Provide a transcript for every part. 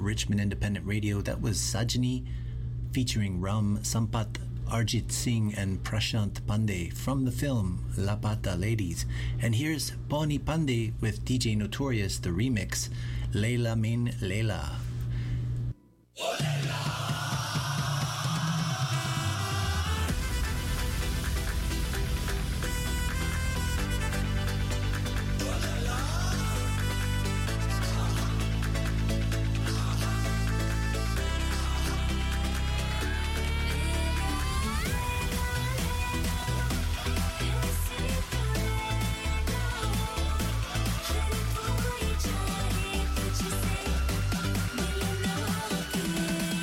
Richmond Independent Radio. That was Sajni featuring Ram Sampath, Arjit Singh and Prashant Pandey from the film Lapata Ladies. And here's Pony Pandey with DJ Notorious, the remix, Leila Min Leila. तुझसे मिलना के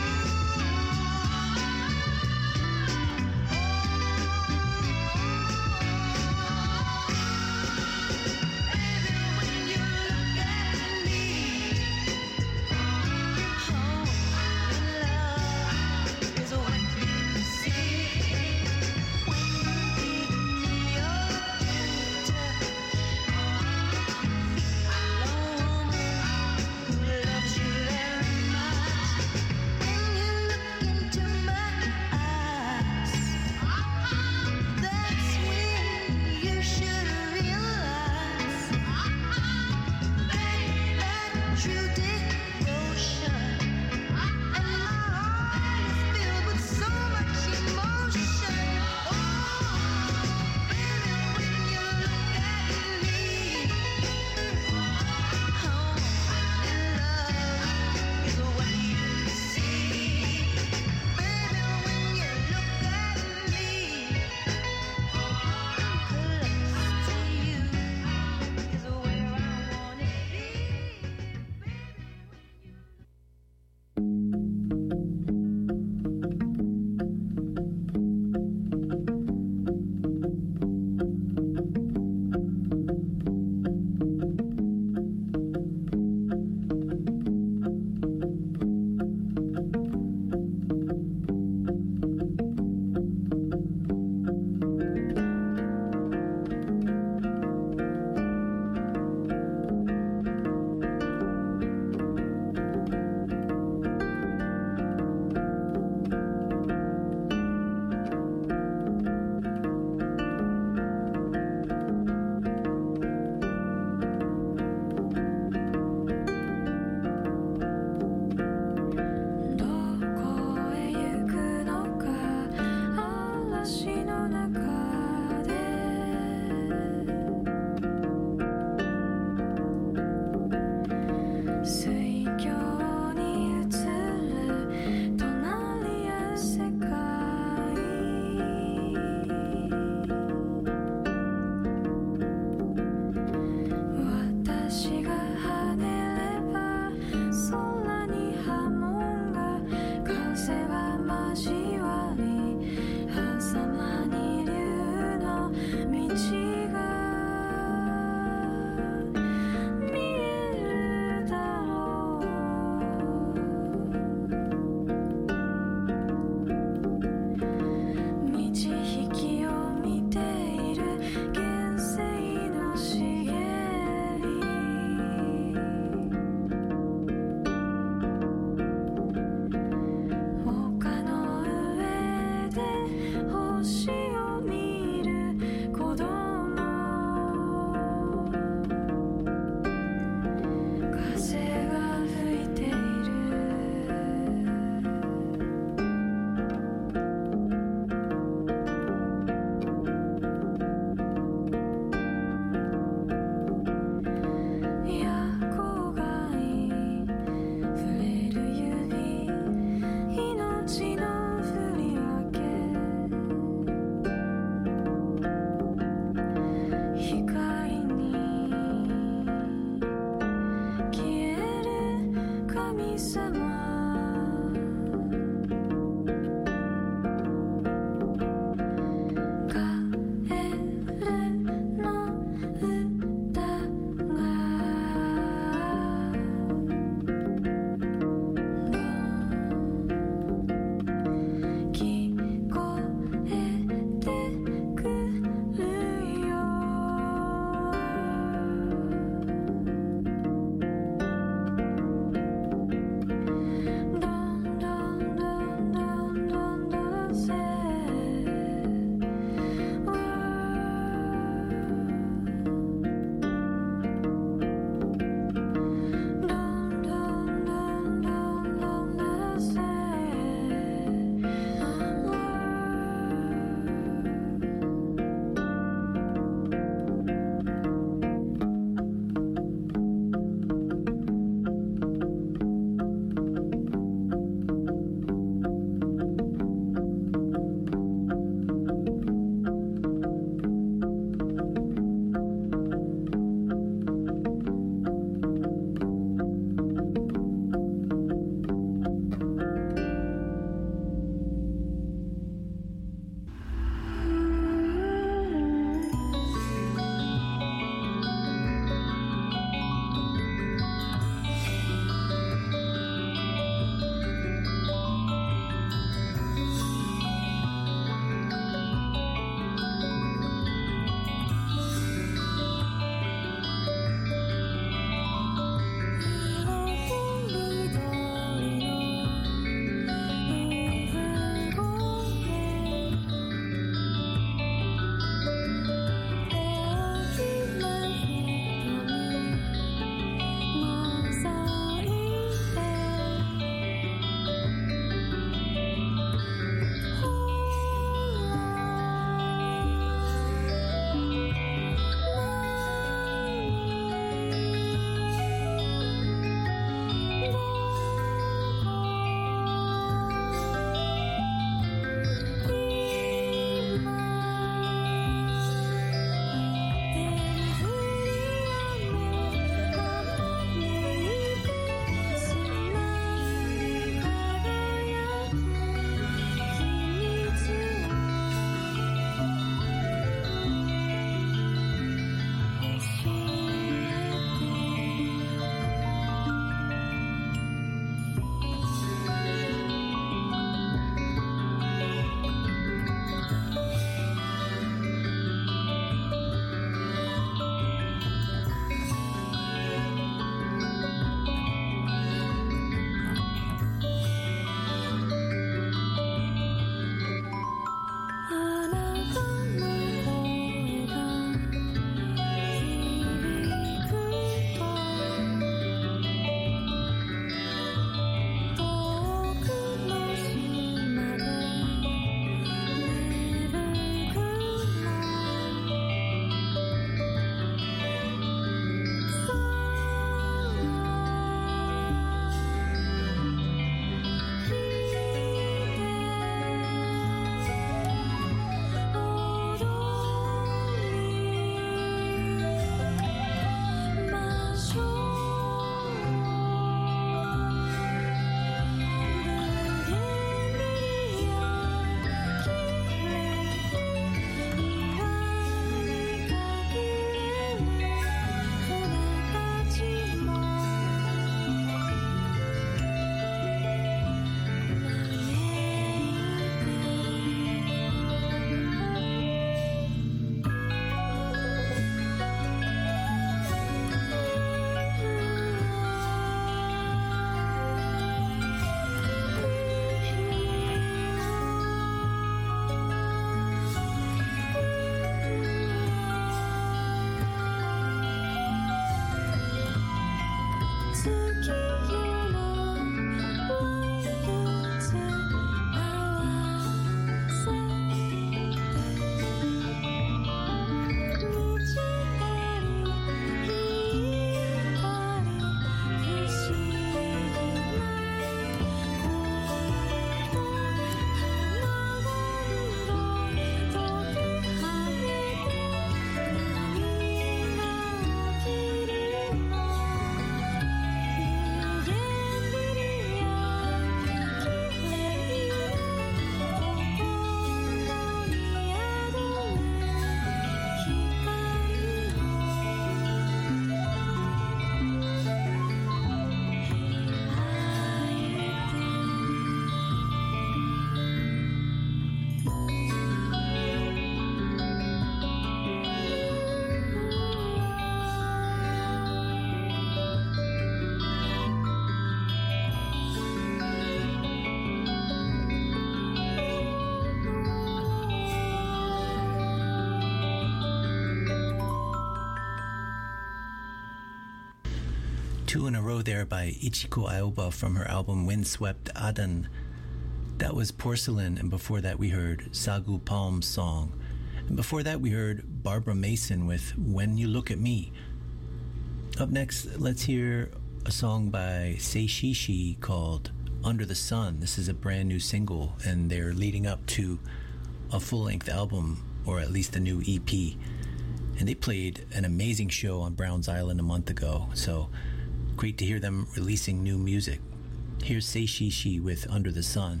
Two in a row there by Ichiko Aoba from her album Windswept Adan. That was Porcelain, and before that we heard Sagu Palm's song. And before that we heard Barbara Mason with When You Look at Me. Up next, let's hear a song by Seishishi called Under the Sun. This is a brand new single, and they're leading up to a full-length album, or at least a new EP. And they played an amazing show on Browns Island a month ago, so great to hear them releasing new music. Here's Seishishi with Under the Sun.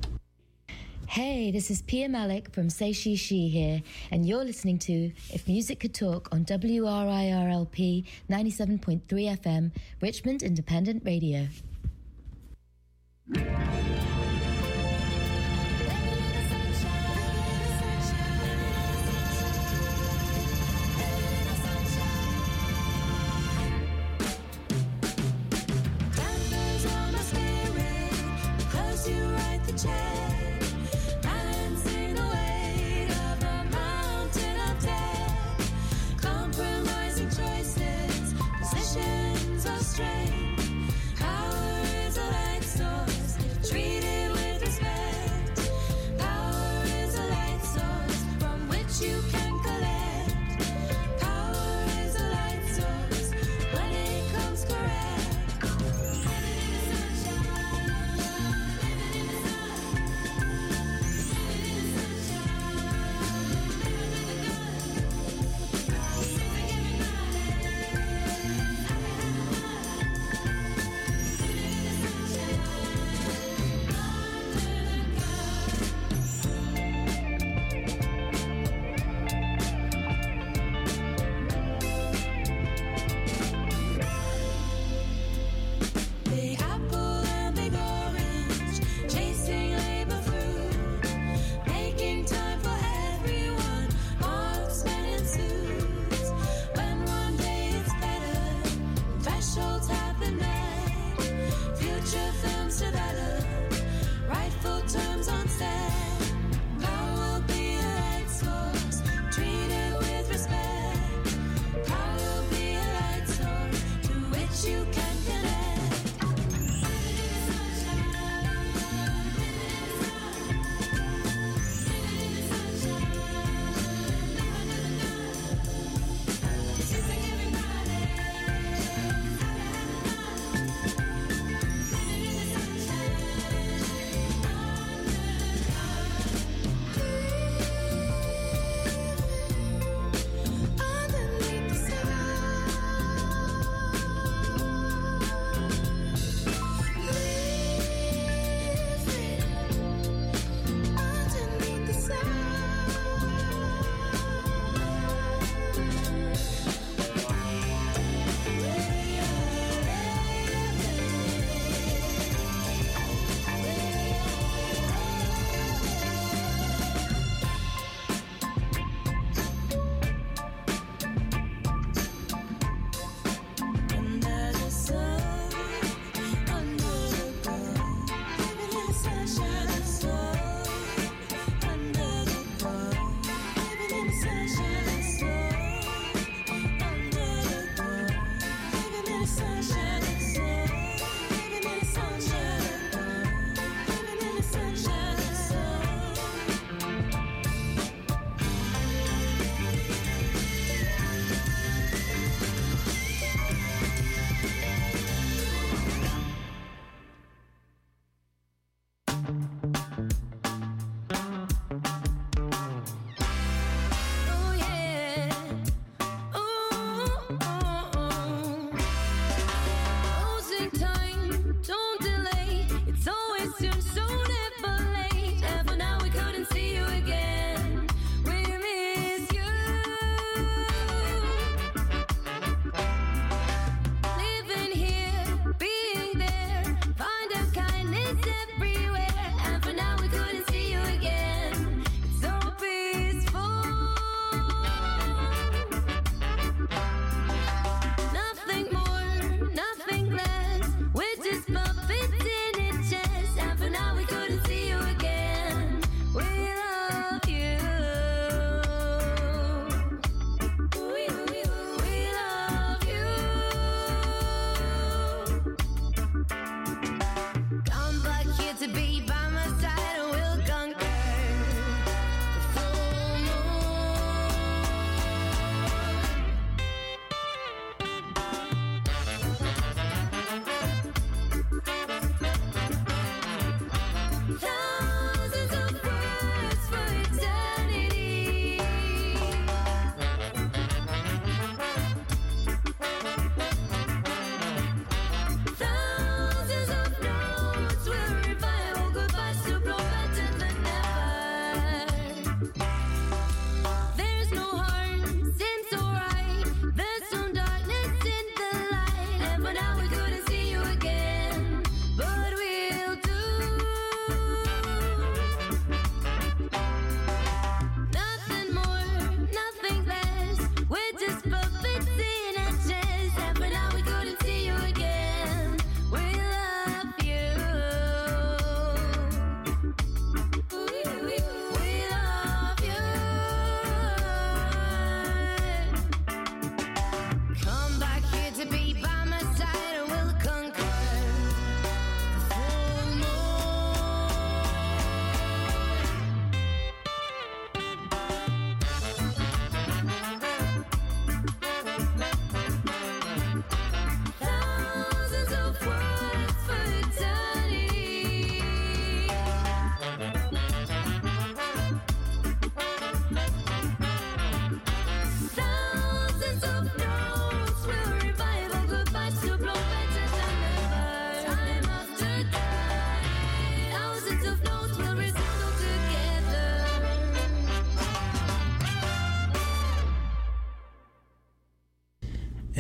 Hey, this is Pia Malik from Seishishi here, and you're listening to If Music Could Talk on WRIRLP 97.3 FM, Richmond Independent Radio.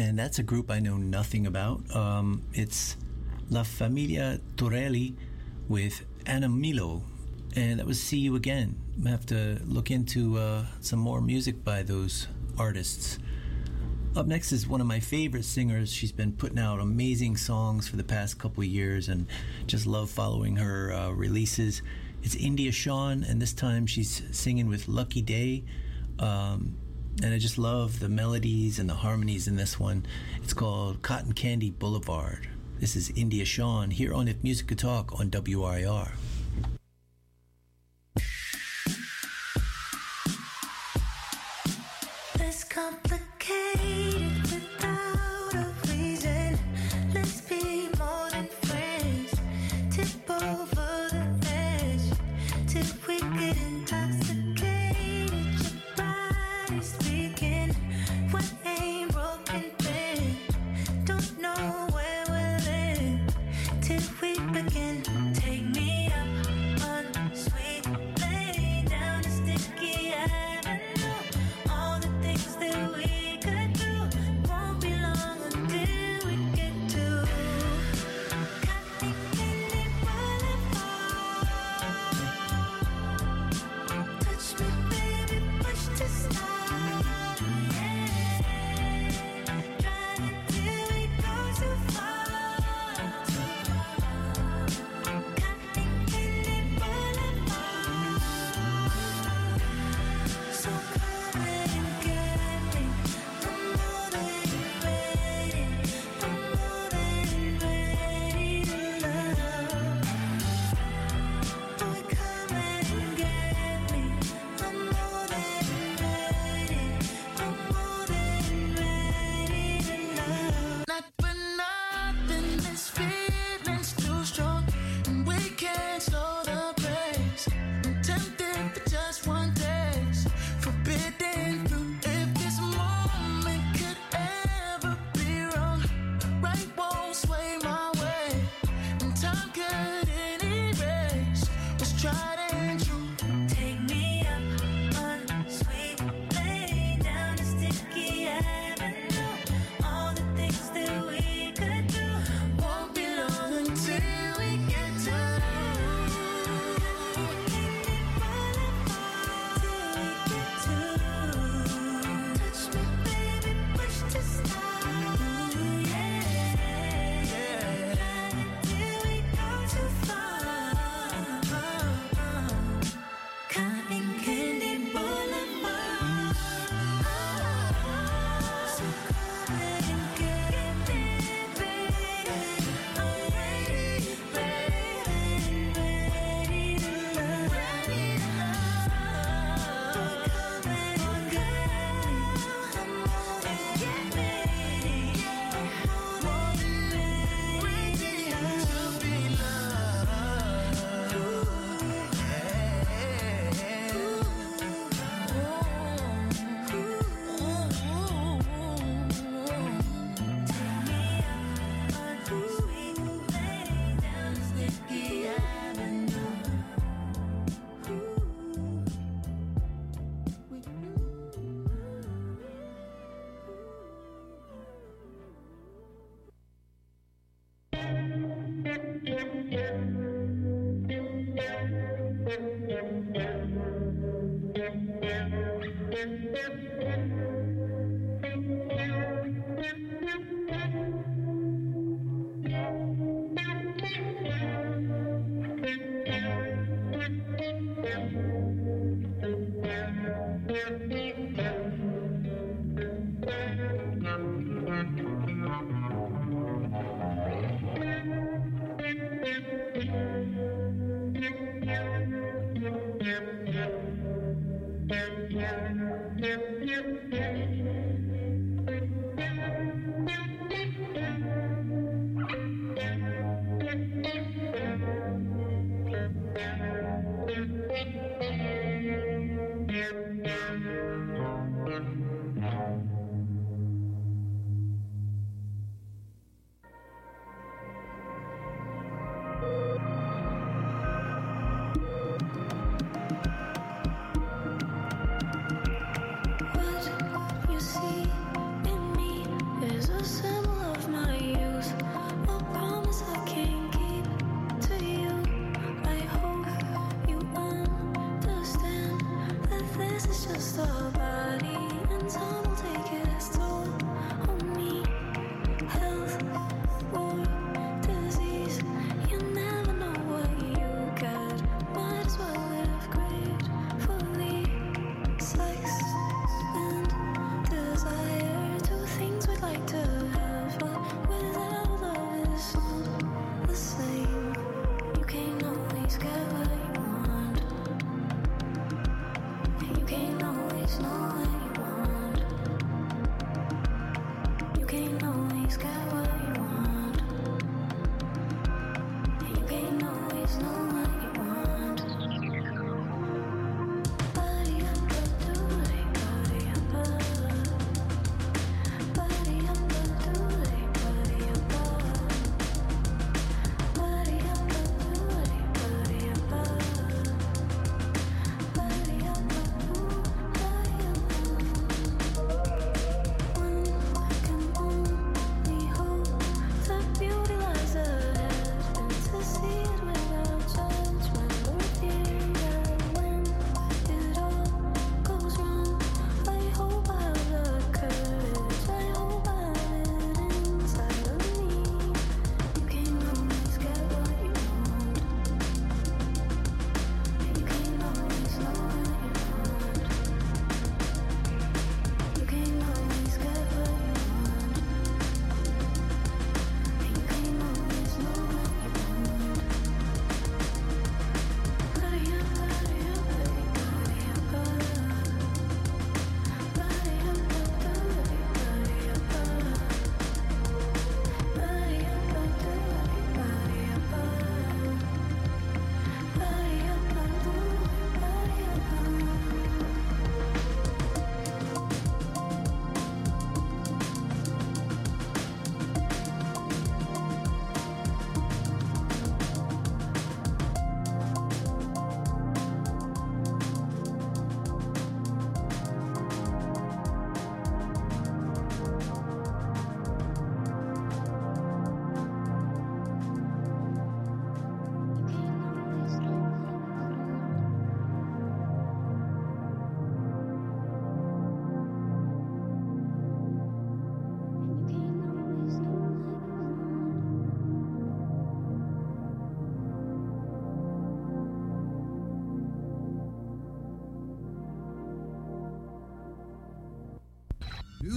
and that's a group I know nothing about. It's La Familia Torelli with Anna Milo, and that was See You Again. I have to look into some more music by those artists. Up next is one of my favorite singers. She's been putting out amazing songs for the past couple of years, and just love following her releases. It's India Shawn, and this time she's singing with Lucky Day. And I just love the melodies and the harmonies in this one. It's called Cotton Candy Boulevard. This is India Shawn here on If Music Could Talk on WRIR. It's complicated without a reason. Let's be more than friends. Tip over the edge till we get intoxicated. Your body's speaking what ain't broken been. Don't know where we'll end till we begin. Take me up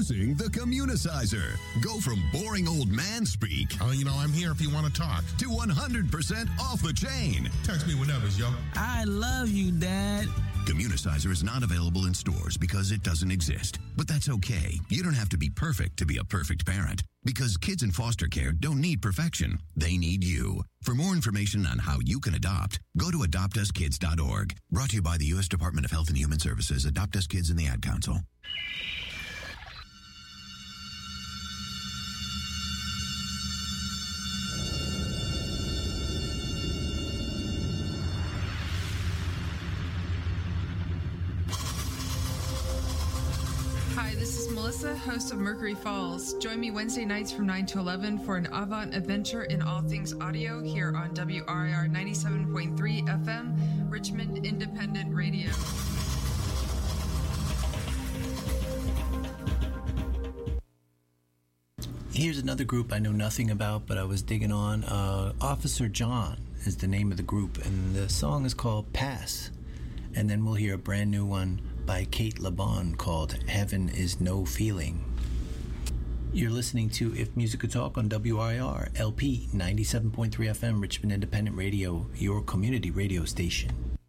Introducing the Communicizer. Go from boring old man speak. Oh, I'm here if you want to talk. To 100% off the chain. Text me whenever, yo. I love you, Dad. Communicizer is not available in stores because it doesn't exist. But that's okay. You don't have to be perfect to be a perfect parent. Because kids in foster care don't need perfection. They need you. For more information on how you can adopt, go to adoptuskids.org. Brought to you by the U.S. Department of Health and Human Services, Adopt Us Kids, and the Ad Council. Hi, this is Melissa, host of Mercury Falls. Join me Wednesday nights from 9 to 11 for an avant adventure in all things audio here on WRIR 97.3 FM, Richmond Independent Radio. Here's another group I know nothing about, but I was digging on. Officer John is the name of the group, and the song is called Pass. And then we'll hear a brand new one by Kate LeBon called Heaven Is No Feeling. You're listening to If Music Could Talk on WRIR LP 97.3 FM, Richmond Independent Radio, your community radio station.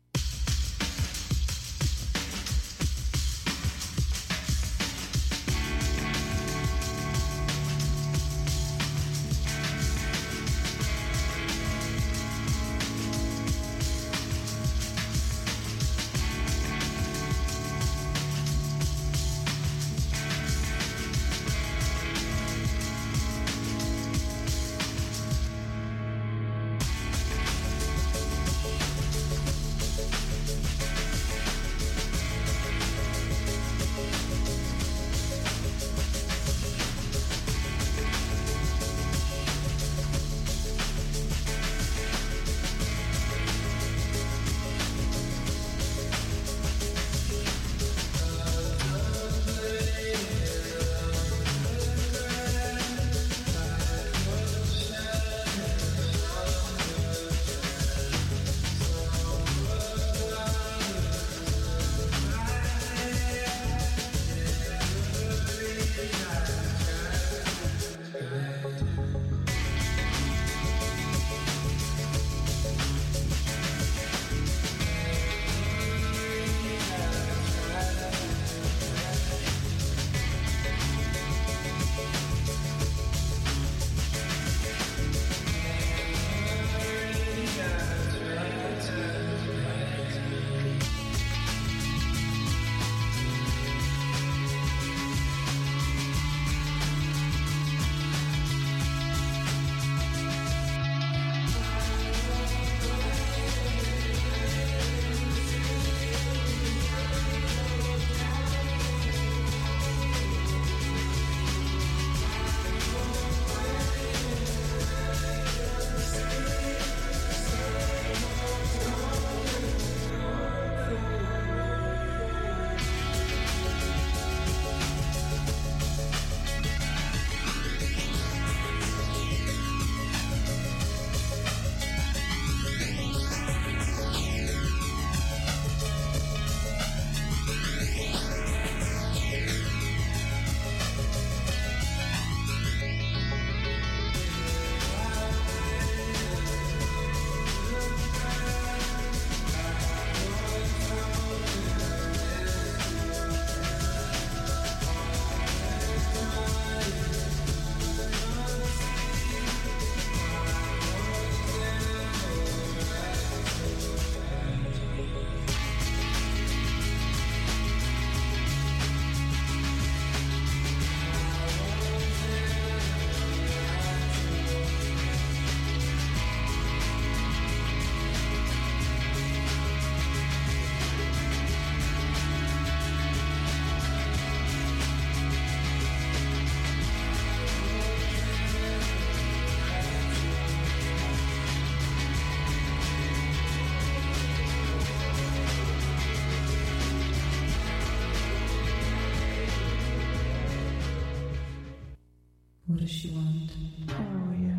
What does she want? Oh, yeah.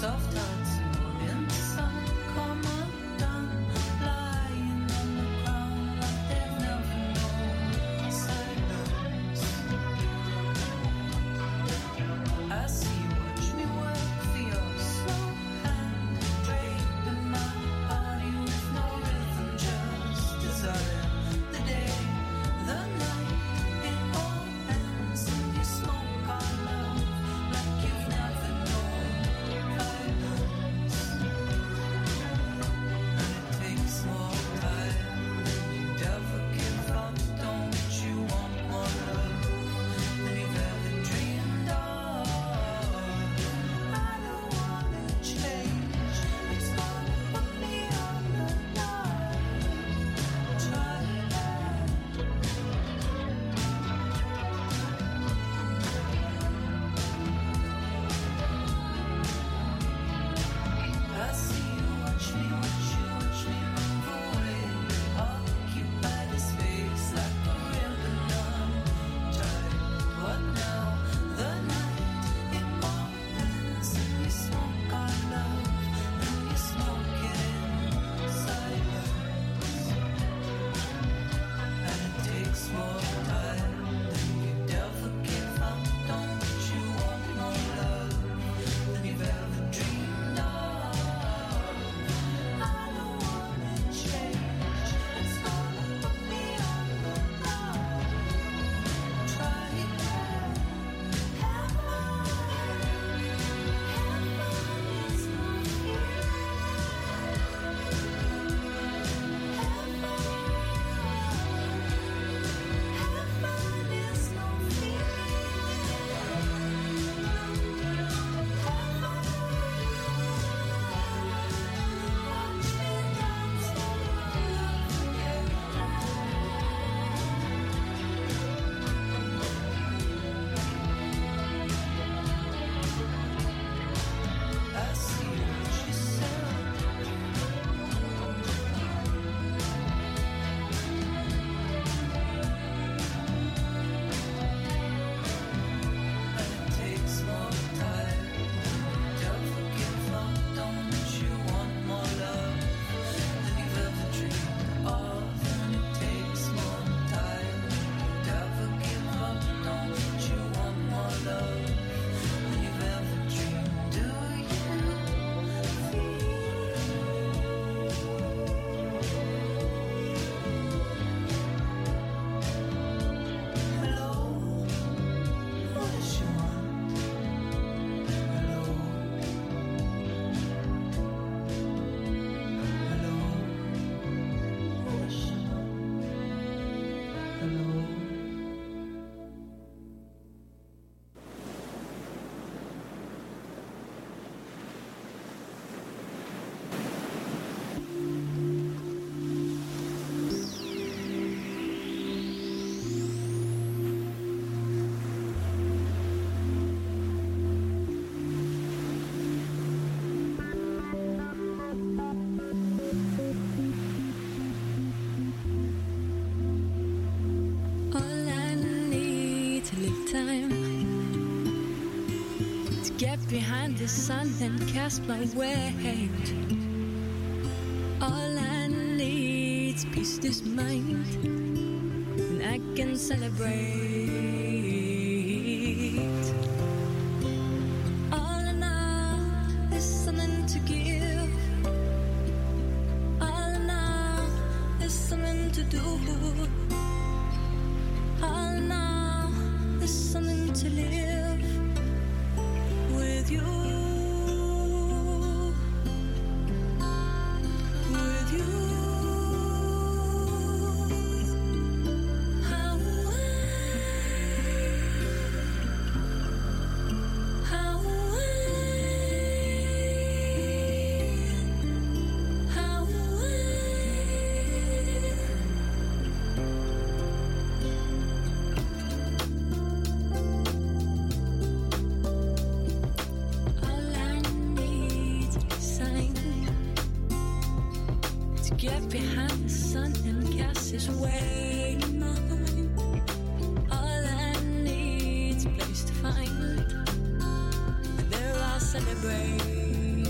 Behind the sun and cast my weight. All I need's peace this mind, and I can celebrate. All I know is something to give. All I know is something to do. All I know is something to live with you. Celebrate.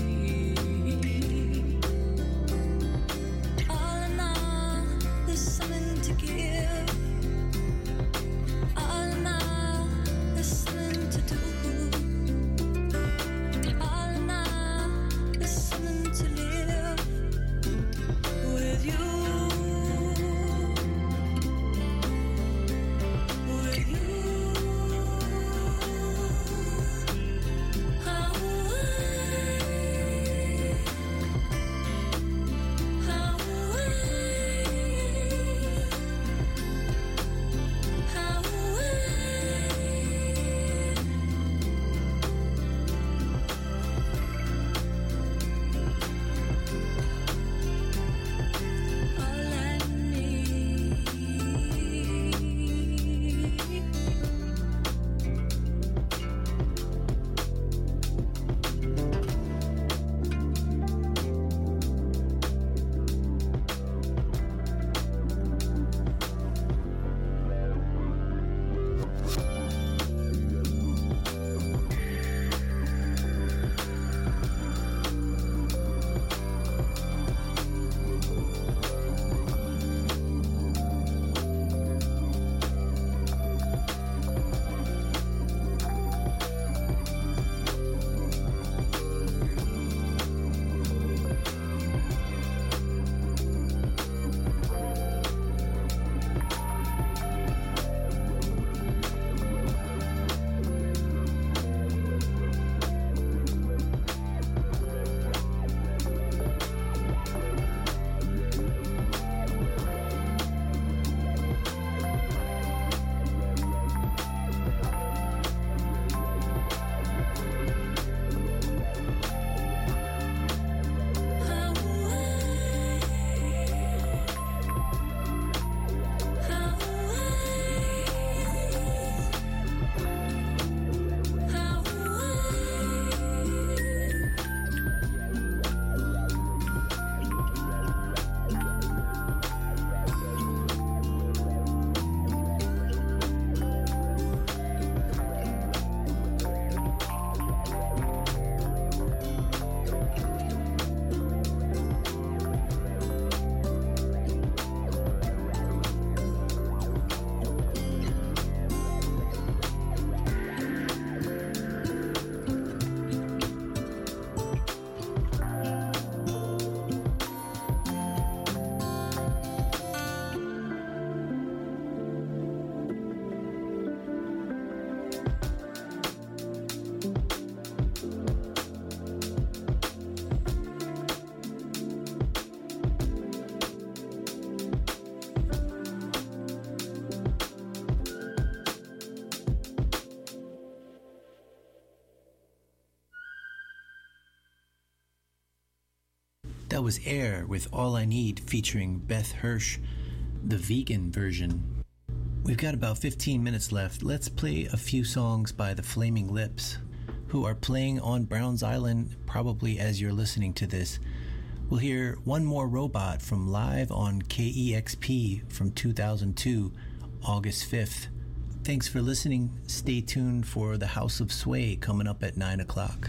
That was Air with All I Need featuring Beth Hirsch, the vegan version. We've got about 15 minutes left. Let's play a few songs by the Flaming Lips, who are playing on Browns Island probably as you're listening to this. We'll hear One More Robot from live on KEXP from 2002, August 5th. Thanks for listening. Stay tuned for the House of Sway coming up at 9 o'clock.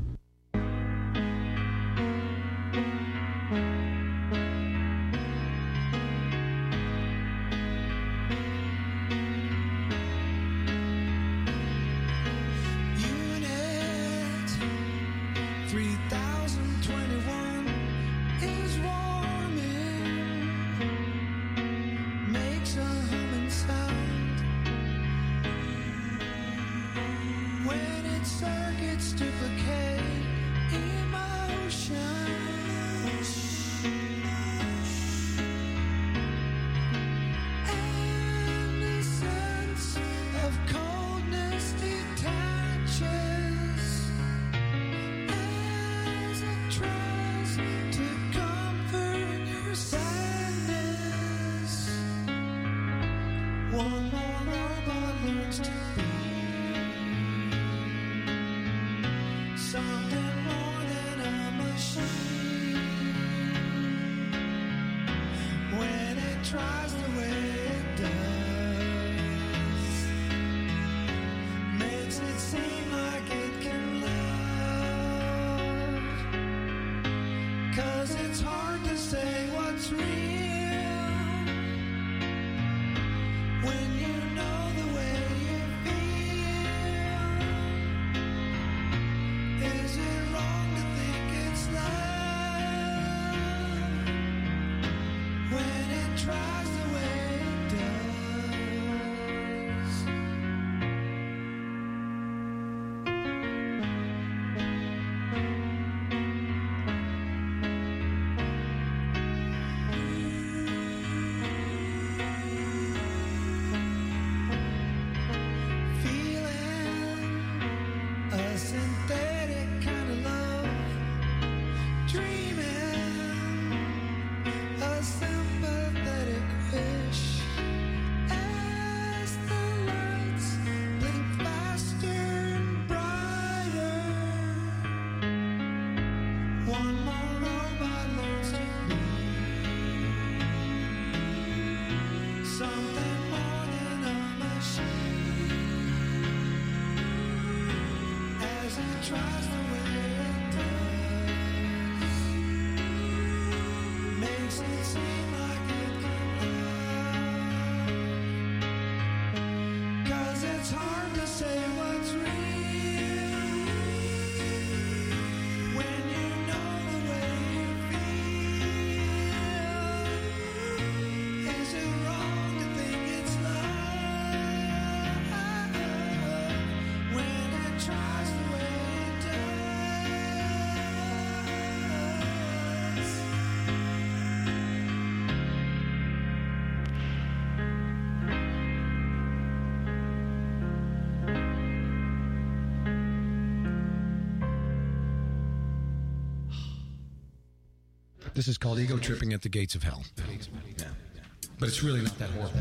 This is called Ego Tripping at the Gates of Hell. Yeah. But it's really not that horrible.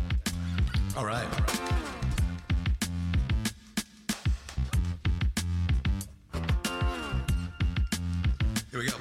All right. Here we go.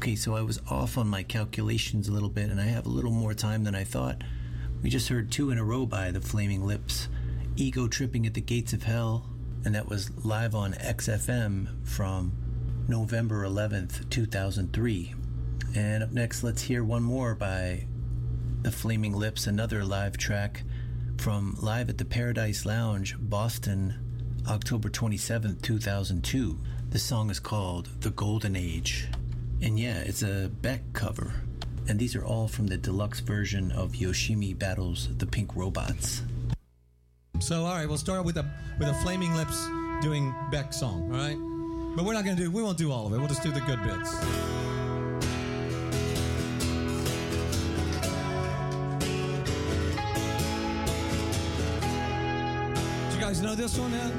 Okay, so I was off on my calculations a little bit, and I have a little more time than I thought. We just heard 2 in a row by the Flaming Lips. Ego Tripping at the Gates of Hell, and that was live on XFM from November 11th, 2003. And up next, let's hear one more by the Flaming Lips, another live track from Live at the Paradise Lounge, Boston, October 27th, 2002. The song is called The Golden Age. And yeah, it's a Beck cover. And these are all from the deluxe version of Yoshimi Battles the Pink Robots. So, all right, we'll start with a Flaming Lips doing Beck's song, all right? But we won't do all of it. We'll just do the good bits. Do you guys know this one yet?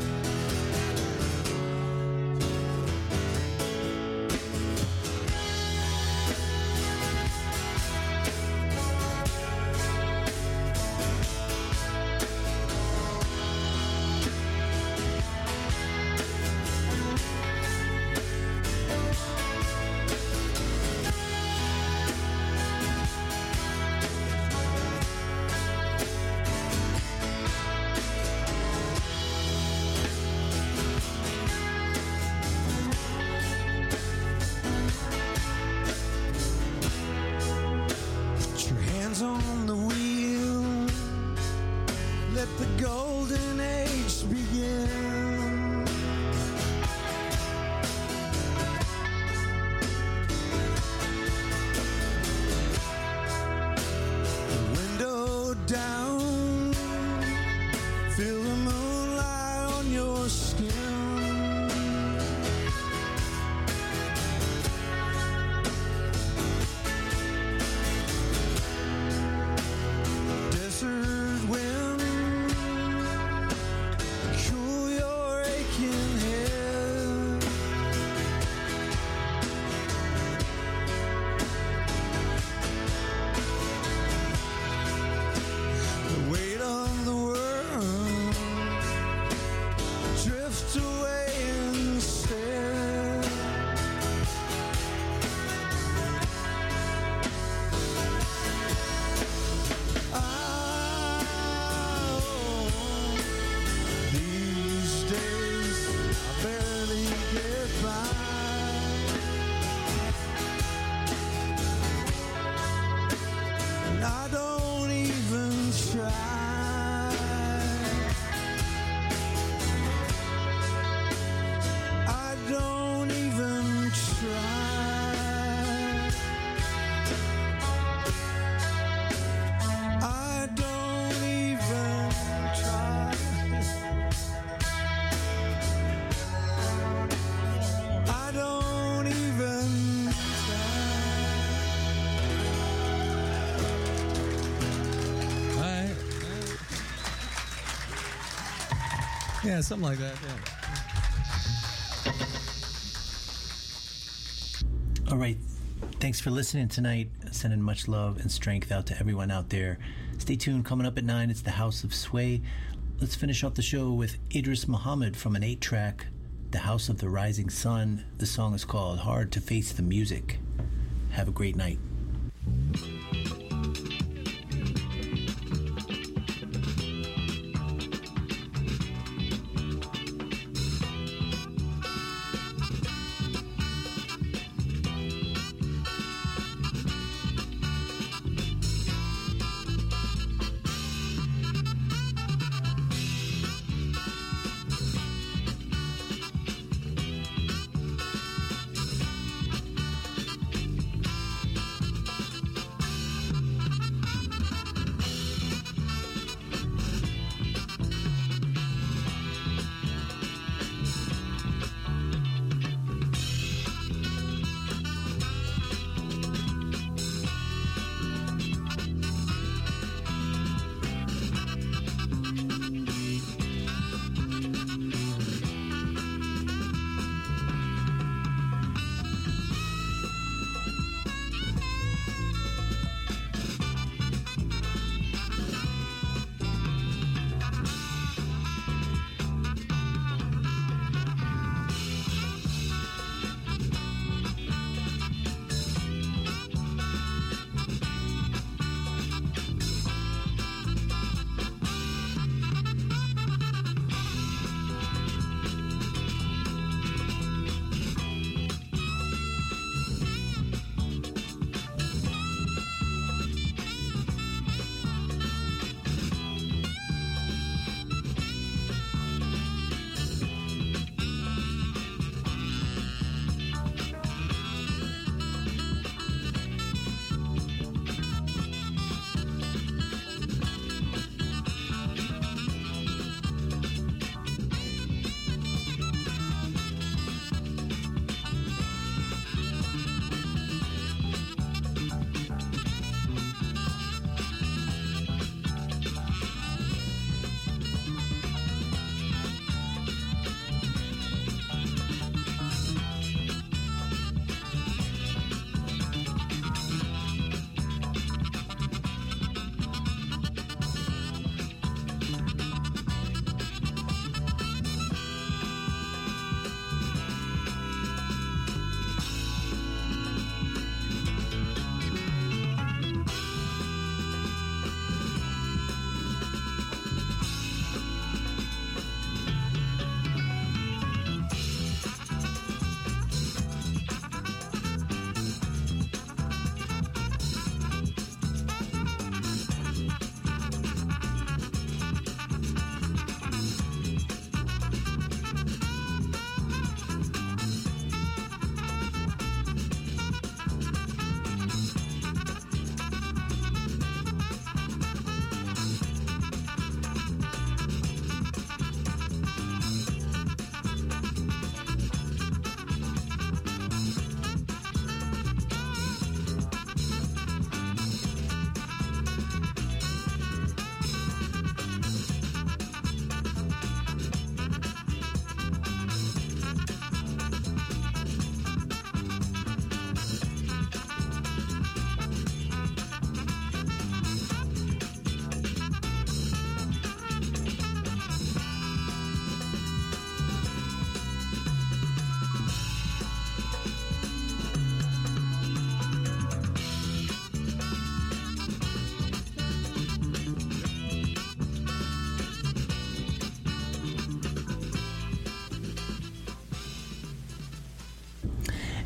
Yeah, something like that, yeah. All right. Thanks for listening tonight. Sending much love and strength out to everyone out there. Stay tuned. Coming up at 9, it's the House of Sway. Let's finish off the show with Idris Muhammad from an 8-track, The House of the Rising Sun. The song is called Hard to Face the Music. Have a great night.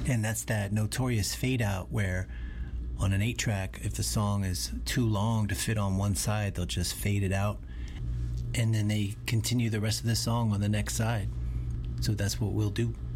And that's that notorious fade out where on an 8-track, if the song is too long to fit on one side, they'll just fade it out. And then they continue the rest of the song on the next side. So that's what we'll do.